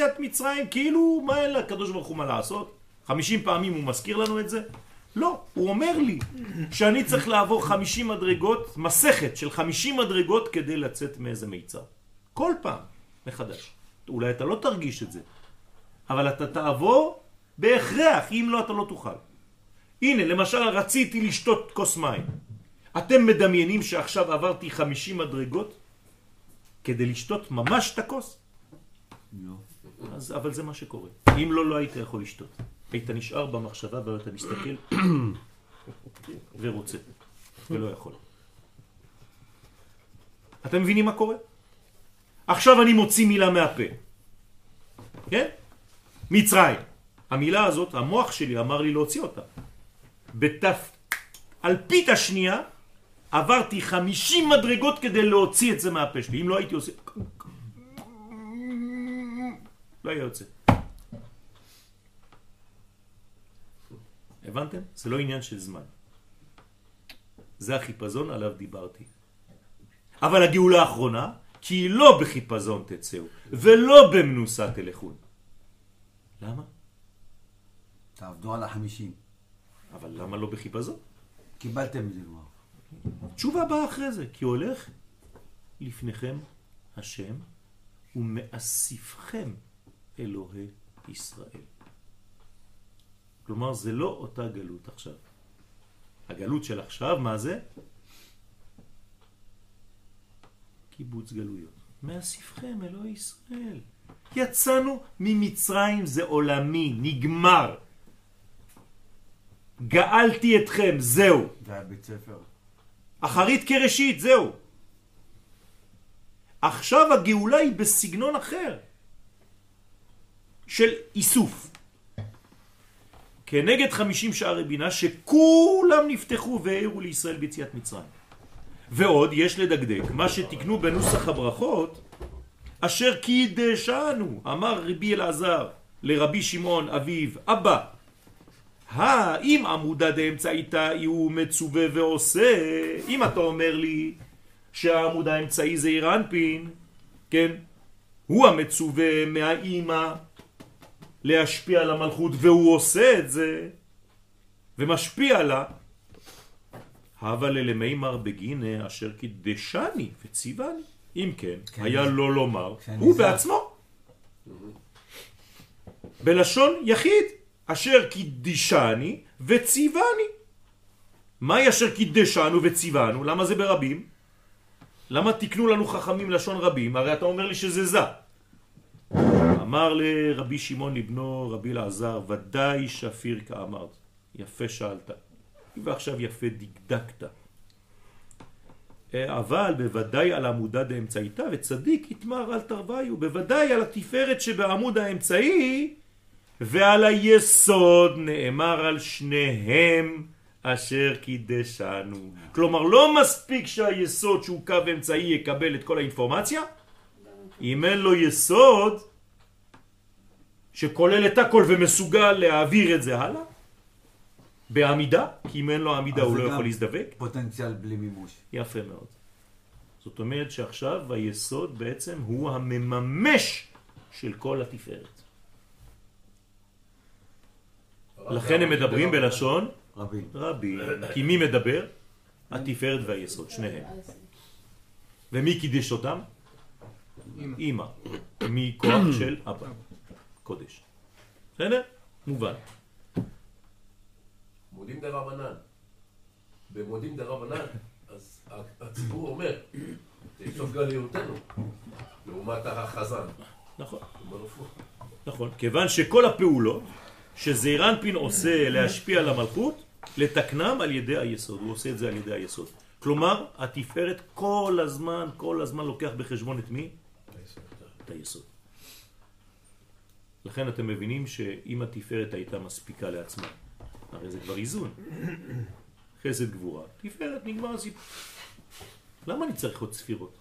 ביציאת מצרים, כאילו מה אין לקדוש ברוך הוא מה לעשות? 50 פעמים הוא מזכיר לנו את זה? לא, הוא אומר לי שאני צריך לעבור 50 מדרגות, מסכת של 50 מדרגות כדי לצאת מאיזה מיצר. כל פעם מחדש. אולי אתה לא תרגיש את זה, אבל אתה תעבור בהכרח, אם לא אתה לא תוכל. הנה, למשל רציתי לשתות כוס מים. אתם מדמיינים שעכשיו עברתי 50 מדרגות כדי לשתות ממש את הכוס? לא. אבל זה מה שקורה. אם לא, לא היית יכול לשתות. היית נשאר במחשבה ואתה מסתכל ורוצה ולא יכול. אתם מבינים מה קורה? עכשיו אני מוציא מילה מהפה. כן? מצרים. המילה הזאת, המוח שלי אמר לי להוציא אותה. בתף אלפית השנייה עברתי 50 מדרגות כדי להוציא את זה מהפה שלי. אם לא הייתי עושה... לא היה יוצא. הבנתם? זה לא עניין של זמן. זה החיפזון עליו דיברתי. אבל הגאולה האחרונה, כי לא בחיפזון תצאו, ולא במנוסה תלכון. למה? תעבדו על 50. אבל למה לא בחיפזון? קיבלתם את זה כבר. תשובה באה אחרי זה, כי הולך לפניכם השם ומאסיפכם אלוהי ישראל. כלומר, זה לא אותה גלות עכשיו. הגלות של עכשיו, מה זה? קיבוץ גלויות. מאסיפכם אלוהי ישראל. יצאנו ממצרים, זה עולמי, נגמר. גאלתי אתכם, זהו. זה היה בית ספר. אחרית כראשית, זהו. עכשיו הגאולה היא בסגנון אחר. של איסוף. כנגד 50 שערי בינה שכולם נפתחו והעירו לישראל ביציאת מצרים. ועוד יש לדקדק מה שתקנו בנוסח הברכות אשר קידשנו, אמר רבי אלעזר לרבי שמעון אביו, אבא, אם עמודה דאמצעיתא הוא מצווה ועושה, אם אתה אומר לי שהעמוד האמצעי זה עיר אנפין, כן, הוא המצווה מהאימא להשפיע על המלכות והוא עושה את זה ומשפיע לה, אבל למימר בגינה אשר קידשני וציווני. אם כן, היה לו לומר הוא בעצמו בלשון יחיד אשר קידשני וציווני. מה אשר קידשנו וציוונו? למה זה ברבים? למה תקנו לנו חכמים לשון רבים? הרי אתה אומר לי שזה זה. אמר לרבי שמעון לבנו רבי אלעזר, ודאי שפיר כאמרת. יפה שאלת. ועכשיו יפה דקדקת. אבל בוודאי על עמודה דאמצעיתא וצדיק יתמר אל תרוויו. בוודאי על התפארת שבעמוד האמצעי ועל היסוד נאמר על שניהם אשר קידשנו. כלומר לא מספיק שהיסוד שהוא קו אמצעי יקבל את כל האינפורמציה, אם אין לו יסוד שכולל את הכל ומסוגל להעביר את זה הלאה בעמידה, כי אם אין לו עמידה הוא לא יכול להזדבק. פוטנציאל בלי מימוש. יפה מאוד. זאת אומרת שעכשיו היסוד בעצם הוא המממש של כל התפארת. לכן הם מדברים בלשון רבים. כי מי מדבר? התפארת והיסוד, שניהם. ומי קידש אותם? אמא. מכוח של אבא. קודש. בסדר? מובן. מודים דרבנן. במודים דרבנן, אז הציבור אומר, תסוף גליותנו, לעומת החזן. נכון. נכון. כיוון שכל הפעולות שזעיר אנפין עושה להשפיע על המלכות, לתקנם על ידי היסוד. הוא עושה את זה על ידי היסוד. כלומר, התפארת כל הזמן לוקח בחשבון את מי? את היסוד. לכן אתם מבינים שאם התפארת הייתה מספיקה לעצמה, הרי זה כבר איזון. חסד גבורה. תפארת נגמר הסיפור. למה אני צריך עוד ספירות?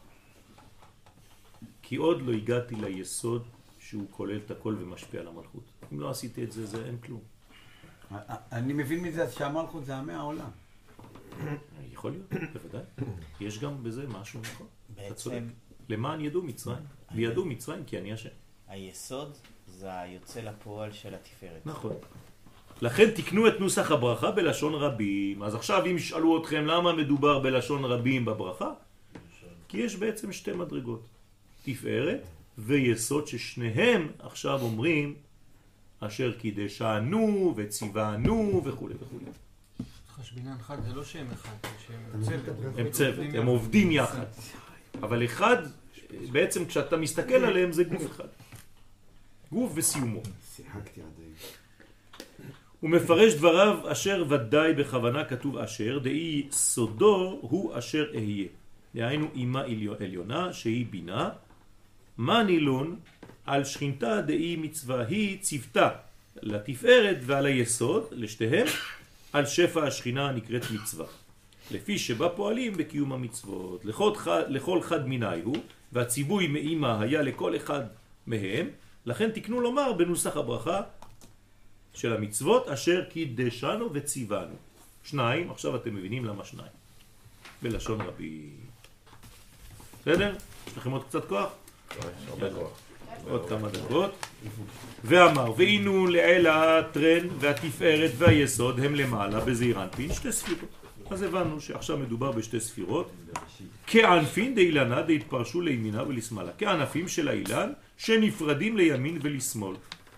כי עוד לא הגעתי ליסוד שהוא כולל את הכל ומשפיע על המלכות. אם לא עשיתי את זה, זה אין כלום. אני מבין מזה שהמלכות זה עמי העולם. יכול להיות, בוודאי. יש גם בזה משהו נכון. אתה צודק. למען ידעו מצרים. וידעו מצרים כי אני השם. היסוד זה היוצא לפועל של התפארת. נכון. לכן תקנו את נוסח הברכה בלשון רבים. אז עכשיו אם ישאלו אתכם למה מדובר בלשון רבים בברכה, כי יש בעצם שתי מדרגות, תפארת ויסוד, ששניהם עכשיו אומרים אשר קידשנו וציוונו וכו' וכו'. חשבינן חד זה לא שם אחד, הם צוות, הם עובדים יחד. אבל אחד, בעצם כשאתה מסתכל עליהם זה גוף אחד. גוף וסיומו. שיחקתי עד היום. הוא מפרש דבריו אשר ודאי בכוונה כתוב אשר, דאי סודו הוא אשר אהיה. דהיינו אימה עליונה שהיא בינה. מה נילון? על שכינתה דאי מצווה היא צוותה לתפארת ועל היסוד, לשתיהם, על שפע השכינה נקראת מצווה. לפי שבה פועלים בקיום המצוות. לכל חד מיני הוא, והציווי מאימה היה לכל אחד מהם, לכן תקנו לומר בנוסח הברכה של המצוות אשר קידשנו וציוונו. שניים, עכשיו אתם מבינים למה שניים. בלשון רבי. בסדר? יש לכם עוד קצת כוח? עוד כמה דקות. ואמר, ואינו לעילה טרן והתפארת והיסוד הם למעלה בזעיר אנפין שתי ספירות. אז הבנו שעכשיו מדובר בשתי ספירות. כענפין דאילנה דהתפרשו לימינה ולשמאלה. כענפים של האילן שנפרדים לימין ולשמאל.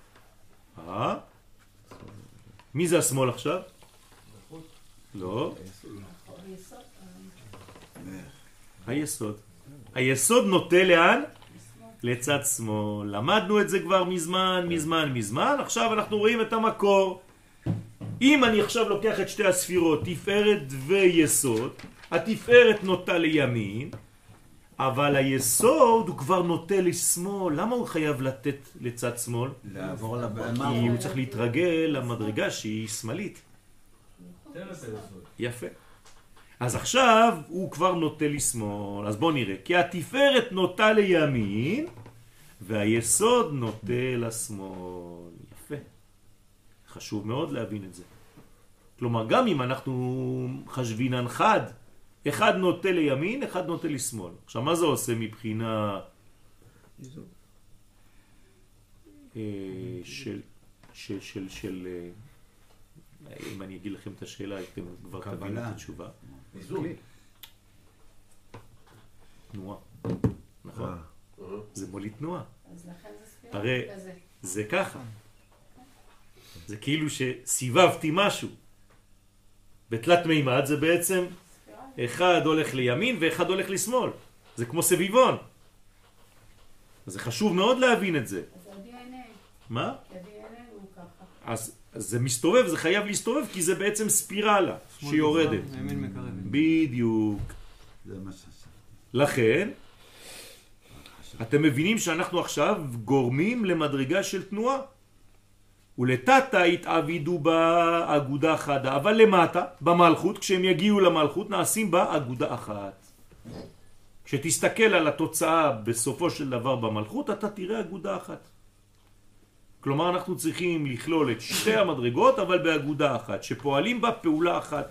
מי זה השמאל עכשיו? לא. היסוד. היסוד נוטה לאן? לצד שמאל. למדנו את זה כבר מזמן. עכשיו אנחנו רואים את המקור. אם אני עכשיו לוקח את שתי הספירות, תפארת ויסוד, התפארת נוטה לימין, אבל היסוד הוא כבר נוטה לשמאל. למה הוא חייב לתת לצד שמאל? לעבור כי הוא צריך להתרגל למדרגה שהיא שמאלית. יפה. אז עכשיו הוא כבר נוטה לשמאל. אז בואו נראה. כי התפארת נוטה לימין והיסוד נוטה לשמאל. יפה. חשוב מאוד להבין את זה. כלומר, גם אם אנחנו חשבינן חד, אחד נוטה לימין, אחד נוטה לשמאל. עכשיו, מה זה עושה מבחינה של אם אני אגיד לכם את השאלה, אתם כבר תבינו את התשובה. תנועה. נכון? זה מוליד תנועה. הרי זה ככה. זה כאילו שסיבבתי משהו. בתלת מימד זה בעצם אחד הולך לימין ואחד הולך לשמאל. זה כמו סביבון. אז זה חשוב מאוד להבין את זה. אז ה-DNA. מה? ה-DNA הוא ככה. אז זה מסתובב, זה חייב להסתובב, כי זה בעצם ספירלה שיורדת. בדיוק. זה מה שעשה. לכן, אתם מבינים שאנחנו עכשיו גורמים למדרגה של תנועה. ולתתה התעבידו בה אגודה חדה, אבל למטה, במלכות, כשהם יגיעו למלכות, נעשים בה אגודה אחת. כשתסתכל על התוצאה בסופו של דבר במלכות, אתה תראה אגודה אחת. כלומר, אנחנו צריכים לכלול את שתי המדרגות, אבל באגודה אחת, שפועלים בה פעולה אחת.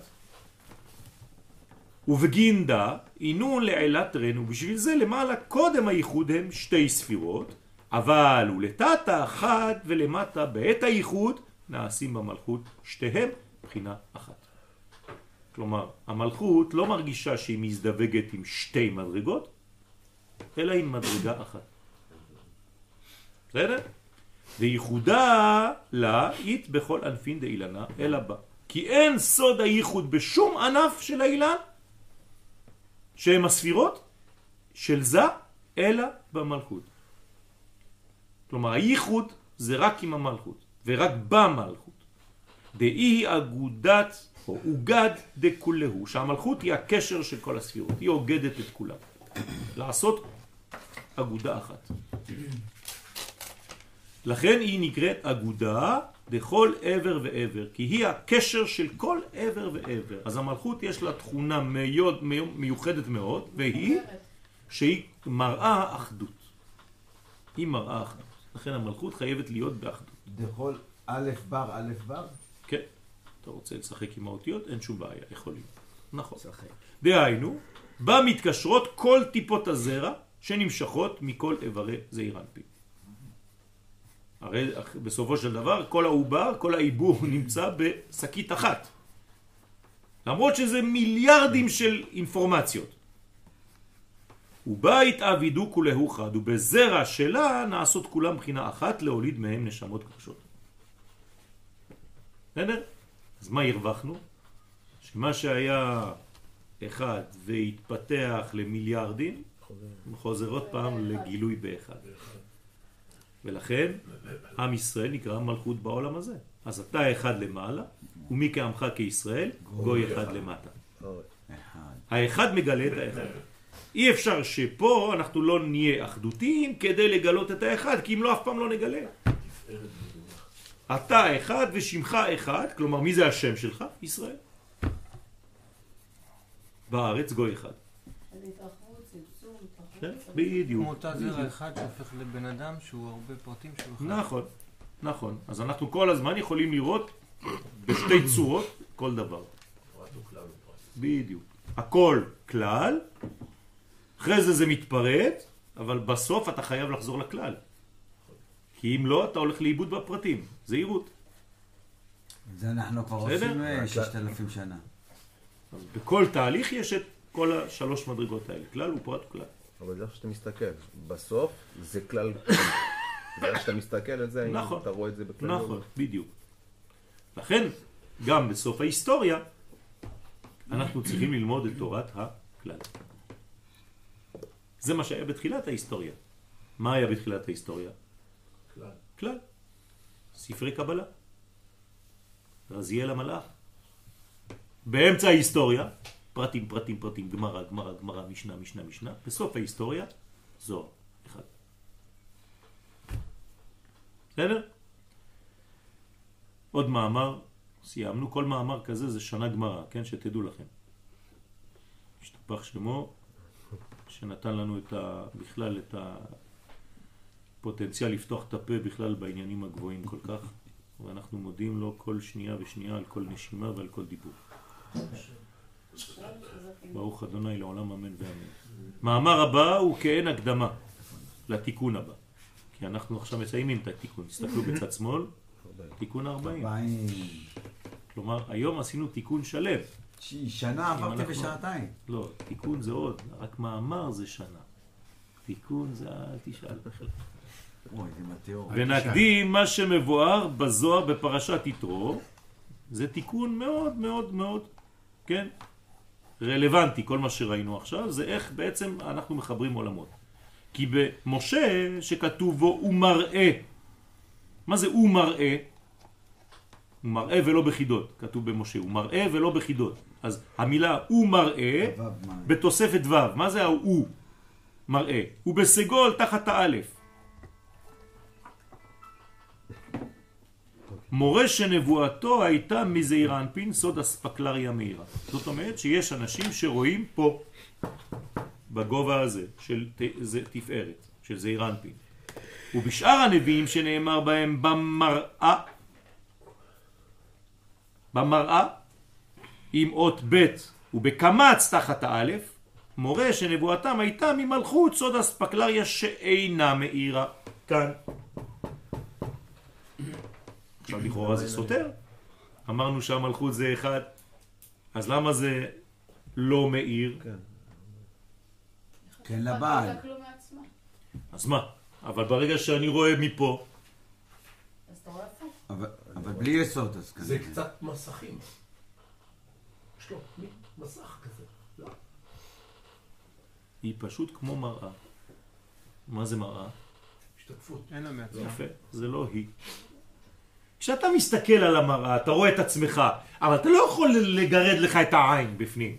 ובגינדה, עינון לעילת רן, ובשביל זה למעלה קודם הייחוד הם שתי ספירות, אבל ולתתה אחת ולמטה בעת הייחוד נעשים במלכות שתיהם בחינה אחת. כלומר, המלכות לא מרגישה שהיא מזדווגת עם שתי מדרגות, אלא עם מדרגה אחת. בסדר? וייחודה לה אית בכל ענפין דאילנה אלא בה. כי אין סוד הייחוד בשום ענף של האילן, שהם הספירות של זה, אלא במלכות. כלומר, הייחוד זה רק עם המלכות, ורק במלכות. דאי אגודת או אוגד דכולהו, שהמלכות היא הקשר של כל הספירות, היא אוגדת את כולם. לעשות אגודה אחת. לכן היא נקראת אגודה בכל עבר ועבר, כי היא הקשר של כל עבר ועבר. אז המלכות יש לה תכונה מיוחדת מאוד, והיא שהיא מראה אחדות. היא מראה אחדות. לכן המלכות חייבת להיות באחדות. דכל א' בר, א' בר? כן. אתה רוצה לשחק עם האותיות? אין שום בעיה, יכולים. נכון. דהיינו, בה מתקשרות כל טיפות הזרע שנמשכות מכל איברי זעיר אנפין. הרי בסופו של דבר כל העובר, כל העיבור נמצא בשקית אחת. למרות שזה מיליארדים של אינפורמציות. ובה התעבידו כולהו חד, ובזרע שלה נעשות כולם בחינה אחת להוליד מהם נשמות קדושות. בסדר? אז מה הרווחנו? שמה שהיה אחד והתפתח למיליארדים, חוזר עוד פעם לגילוי באחד. ולכן עם ישראל נקרא מלכות בעולם הזה. אז אתה אחד למעלה, ומי כעמך כישראל, גוי אחד למטה. האחד מגלה את האחד. אי אפשר שפה אנחנו לא נהיה אחדותיים כדי לגלות את האחד, כי אם לא אף פעם לא נגלה. אתה אחד ושמך אחד, כלומר מי זה השם שלך? ישראל. בארץ גוי אחד. בדיוק. כמו אותה זרע אחד שהופך לבן אדם שהוא הרבה פרטים שהוא אחד. נכון, נכון. אז אנחנו כל הזמן יכולים לראות בשתי צורות כל דבר. בדיוק. הכל כלל, אחרי זה מתפרט, אבל בסוף אתה חייב לחזור לכלל. כי אם לא, אתה הולך לאיבוד בפרטים. זהירות. זה אנחנו כבר עושים 6,000 שנה. אז בכל תהליך יש את כל השלוש מדרגות האלה. כלל ופרט וכלל. אבל זה איך שאתה מסתכל. בסוף זה כלל. זה איך שאתה מסתכל על זה, נכון. אם אתה רואה את זה בכלל. נכון, בדיוק. לכן, גם בסוף ההיסטוריה, אנחנו צריכים ללמוד את תורת הכלל. זה מה שהיה בתחילת ההיסטוריה. מה היה בתחילת ההיסטוריה? כלל. כלל. ספרי קבלה. רזיאל המלאך. באמצע ההיסטוריה, פרטים, פרטים, פרטים, גמרא, גמרא, גמרא, משנה, משנה, משנה. בסוף ההיסטוריה, זוהר. אחד. בסדר? עוד מאמר, סיימנו. כל מאמר כזה זה שנה גמרא, כן? שתדעו לכם. השתפח שמו, שנתן לנו בכלל את הפוטנציאל לפתוח את הפה בכלל בעניינים הגבוהים כל כך. ואנחנו מודים לו כל שנייה ושנייה על כל נשימה ועל כל דיבור. ברוך אדוני לעולם אמן ואמן. מאמר הבא הוא כאין הקדמה לתיקון הבא. כי אנחנו עכשיו מסיימים את התיקון. תסתכלו בצד שמאל, תיקון 40. כלומר, היום עשינו תיקון שלם. שנה עברתי בשעתיים. לא, תיקון זה עוד, רק מאמר זה שנה. תיקון זה אל תשאל בכלל. אוי, זה מתיאור. ונקדים מה שמבואר בזוהר בפרשת יתרו, זה תיקון מאוד מאוד מאוד, כן, רלוונטי, כל מה שראינו עכשיו, זה איך בעצם אנחנו מחברים עולמות. כי במשה שכתוב בו הוא מראה, מה זה הוא מראה? הוא מראה ולא בחידות, כתוב במשה, הוא מראה ולא בחידות. אז המילה הוא מראה בתוספת ו', מה זה הוא מראה? הוא בסגול תחת האלף. מורה שנבואתו הייתה מזעיר אנפין, סוד אספקלריה מהירה. זאת אומרת שיש אנשים שרואים פה, בגובה הזה, של תפארת, של זעיר אנפין. ובשאר הנביאים שנאמר בהם במראה, עם אות ב' ובקמץ תחת האלף, מורה שנבואתם הייתה ממלכות סוד אספקלריה שאינה מאירה. כאן. עכשיו לכאורה זה סותר. אמרנו שהמלכות זה אחד, אז למה זה לא מאיר? כן לבעל. אז מה? אבל ברגע שאני רואה מפה, אז אתה רואה פה? אבל בלי יסוד אז כאן. זה קצת מסכים. יש לו מסך כזה. לא. היא פשוט כמו מראה. מה זה מראה? השתקפות. אין לה מעצמה. יפה, זה לא היא. כשאתה מסתכל על המראה, אתה רואה את עצמך, אבל אתה לא יכול לגרד לך את העין בפנים.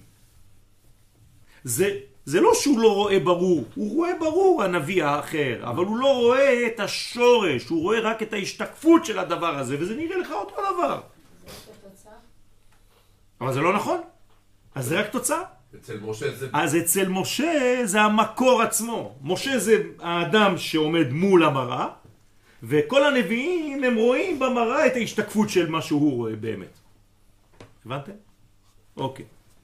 זה לא שהוא לא רואה ברור, הוא רואה ברור הנביא האחר, אבל הוא לא רואה את השורש, הוא רואה רק את ההשתקפות של הדבר הזה, וזה נראה לך אותו דבר. זה רק התוצאה? אבל זה לא נכון. אז זה רק תוצאה. אצל משה זה... אז אצל משה זה המקור עצמו. משה זה האדם שעומד מול המראה, וכל הנביאים הם רואים במראה את ההשתקפות של מה שהוא רואה באמת. הבנתם? אוקיי.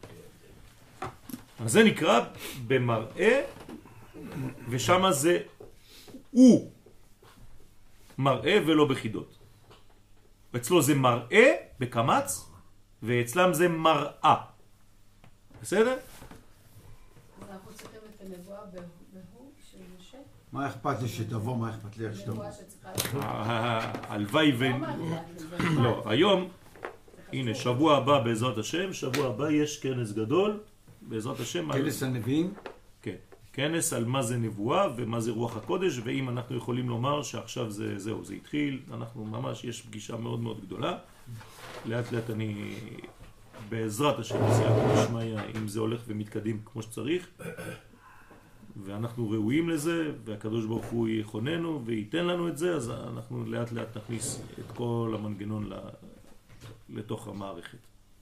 אז זה נקרא במראה, ושמה זה הוא. מראה ולא בחידות. אצלו זה מראה בקמץ, ואצלם זה מראה. בסדר? אז אנחנו צריכים את הנבואה בהוא של משה. מה אכפת לי שתבוא, מה אכפת לי איך שתבוא? נבואה שצריכה... הלוואי ו... לא, היום, הנה, שבוע הבא בעזרת השם, שבוע הבא יש כנס גדול, בעזרת השם. כנס הנביאים? כן, כנס על מה זה נבואה ומה זה רוח הקודש, ואם אנחנו יכולים לומר שעכשיו זהו, זה התחיל, אנחנו ממש, יש פגישה מאוד מאוד גדולה. לאט לאט אני, בעזרת השם, סייעתא דשמיא, אם זה הולך ומתקדם כמו שצריך, ואנחנו ראויים לזה, והקדוש ברוך הוא יכוננו וייתן לנו את זה, אז אנחנו לאט לאט נכניס את כל המנגנון לתוך המערכת.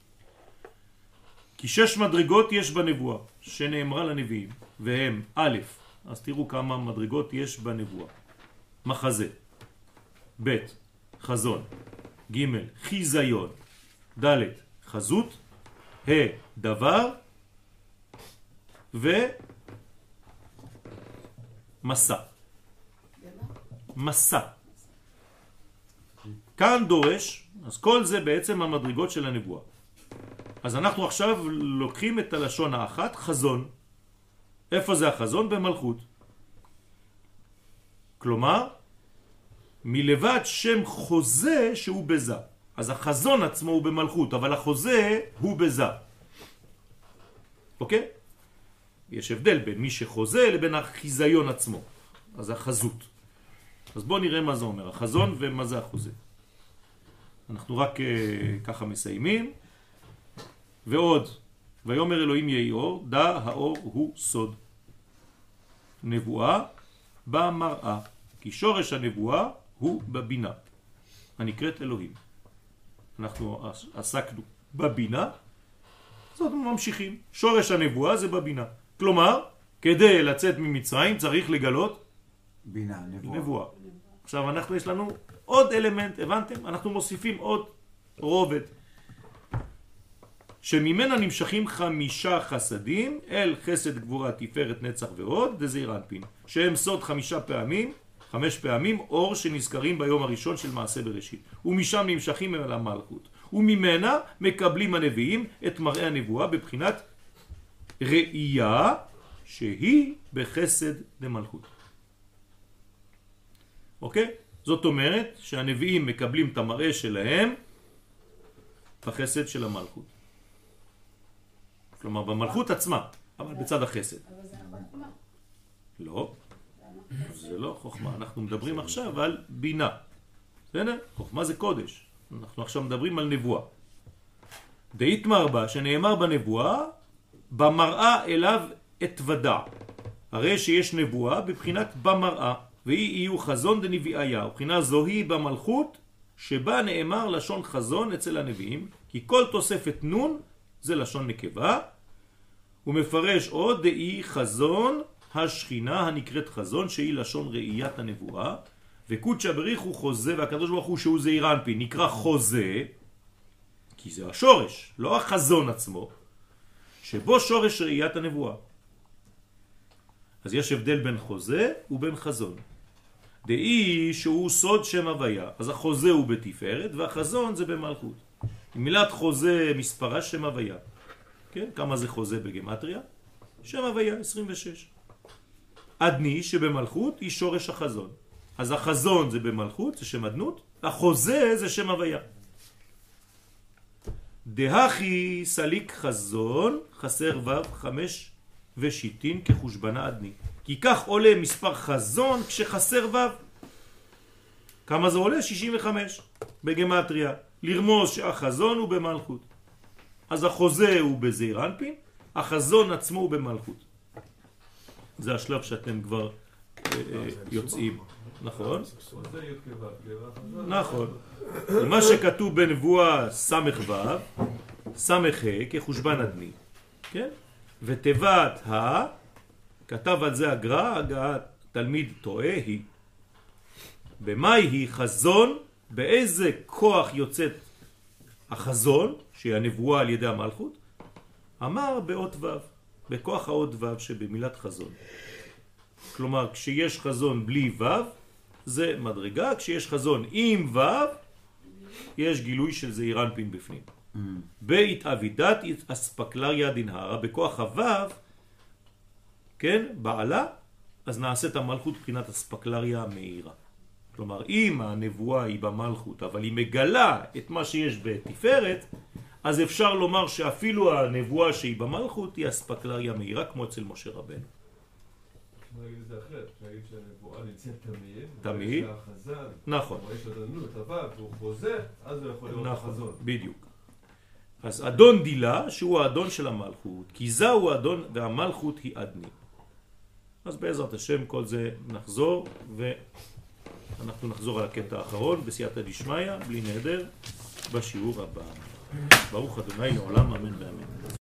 כי 6 מדרגות יש בנבואה, שנאמרה לנביאים, והם א', אז תראו כמה מדרגות יש בנבואה. מחזה, ב', חזון, ג', חיזיון, ד', חזות, ה', דבר, ומסע. מסע. כאן דורש, אז כל זה בעצם המדרגות של הנבואה. אז אנחנו עכשיו לוקחים את הלשון האחת, חזון. איפה זה החזון? במלכות. כלומר, מלבד שם חוזה שהוא בזה. אז החזון עצמו הוא במלכות, אבל החוזה הוא בזה. אוקיי? יש הבדל בין מי שחוזה לבין החיזיון עצמו. אז החזות. אז בואו נראה מה זה אומר, החזון ומה זה החוזה. אנחנו רק ככה מסיימים. ועוד, ויאמר אלוהים יהי אור, דע האור הוא סוד. נבואה במראה, כי שורש הנבואה הוא בבינה, הנקראת אלוהים. אנחנו עסקנו בבינה, זאת ממשיכים. שורש הנבואה זה בבינה. כלומר, כדי לצאת ממצרים צריך לגלות בינה, נבואה. עכשיו אנחנו יש לנו עוד אלמנט, הבנתם? אנחנו מוסיפים עוד רובד. שממנה נמשכים 5 חסדים, אל חסד גבורה תפארת נצח ועוד, דזעיר אנפין, שהם סוד 5 פעמים אור שנזכרים ביום הראשון של מעשה בראשית, ומשם נמשכים אל המלכות, וממנה מקבלים הנביאים את מראה הנבואה בבחינת ראייה שהיא בחסד למלכות. אוקיי? זאת אומרת שהנביאים מקבלים את המראה שלהם בחסד של המלכות. כלומר, במלכות עצמה, אבל בצד החסד. אבל זה החוכמה. לא, זה לא חוכמה. אנחנו מדברים עכשיו על בינה. בסדר? חוכמה זה קודש. אנחנו עכשיו מדברים על נבואה. דאיתמר בה, שנאמר בנבואה, במראה אליו אתוודע. הרי שיש נבואה בבחינת במראה, והיא יהיו חזון דנביאיה. ובחינה זוהי במלכות, שבה נאמר לשון חזון אצל הנביאים, כי כל תוספת נון זה לשון נקבה, ומפרש עוד דאי חזון השכינה הנקראת חזון, שהיא לשון ראיית הנבואה, וקודשא בריך הוא חוזה, והקדוש ברוך הוא שהוא זעיר אנפין נקרא חוזה, כי זה השורש, לא החזון עצמו, שבו שורש ראיית הנבואה. אז יש הבדל בין חוזה ובין חזון. דאי שהוא סוד שם הוויה, אז החוזה הוא בתפארת והחזון זה במלכות. מילת חוזה מספרה שם הוויה. כן? כמה זה חוזה בגמטריה? שם הוויה 26. אדני שבמלכות היא שורש החזון. אז החזון זה במלכות, זה שם אדנות, החוזה זה שם הוויה. דהכי סליק חזון חסר ו' 5 ושיטין כחושבנה אדני. כי כך עולה מספר חזון כשחסר ו'. כמה זה עולה? 65 בגמטריה. לרמוז שהחזון הוא במלכות. אז החוזה הוא בזעיר אנפין, החזון עצמו הוא במלכות. זה השלב שאתם כבר יוצאים. נכון? נכון. מה שכתוב בנבואה סמך ו' סמך ה' כחושבן אדני. כן? ותיבת כתב על זה הגר"א, הגעת תלמיד טועה היא. במה היא חזון? באיזה כוח יוצאת החזון, שהיא הנבואה על ידי המלכות? אמר באות ו', בכוח האות ו' שבמילת חזון. כלומר, כשיש חזון בלי ו', זה מדרגה, כשיש חזון עם ו' יש גילוי של זעיר אנפין בפנים. בהתאבידת אספקלריה דנהרה, בכוח הו', כן, בעלה, אז נעשית המלכות מבחינת אספקלריה המאירה. כלומר, אם הנבואה היא במלכות, אבל היא מגלה את מה שיש בתפארת, אז אפשר לומר שאפילו הנבואה שהיא במלכות היא אספקלריה מאירה, כמו אצל משה רבנו. אפשר להגיד את זה אחרת, אפשר להגיד שהנבואה נמצאת תמיד. תמיד. והחזן, נכון. יש אדנות, אבל והוא חוזר, אז הוא יכול לראות את נכון, החזון. בדיוק. אז אדון דילה, שהוא האדון של המלכות, כי זהו האדון והמלכות היא אדני. אז בעזרת השם כל זה נחזור, ואנחנו נחזור על הקטע האחרון בסייעתא דשמיא, בלי נדר, בשיעור הבא. ברוך ה' לעולם, אמן ואמן.